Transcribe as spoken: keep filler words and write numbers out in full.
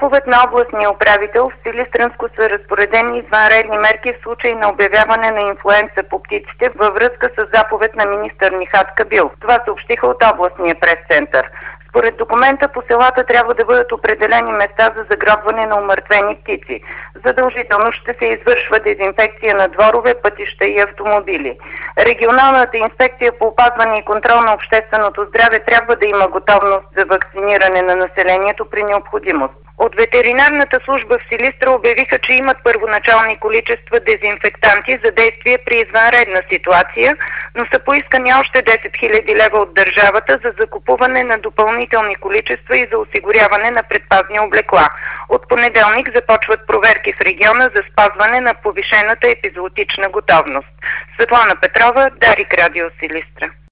заповед на областния управител в Силистранско са разпоредени извънредни мерки в случай на обявяване на инфлуенца по птиците във връзка с заповед на министър Нихат Кабил. Това съобщиха от областния прес-център. Според документа по селата трябва да бъдат определени места за загробване на умъртвени птици. Задължително ще се извършва дезинфекция на дворове, пътища и автомобили. Регионалната инспекция по опазване и контрол на общественото здраве трябва да има готовност за вакциниране на населението при необходимост. От ветеринарната служба в Силистра обявиха, че имат първоначални количества дезинфектанти за действие при извънредна ситуация, но са поискани още десет хиляди лева от държавата за закупуване на допълнителни количества и за осигуряване на предпазни облекла. От понеделник започват проверки в региона за спазване на повишената епизоотична готовност. Светлана Петрова, Дарик, Радио Силистра.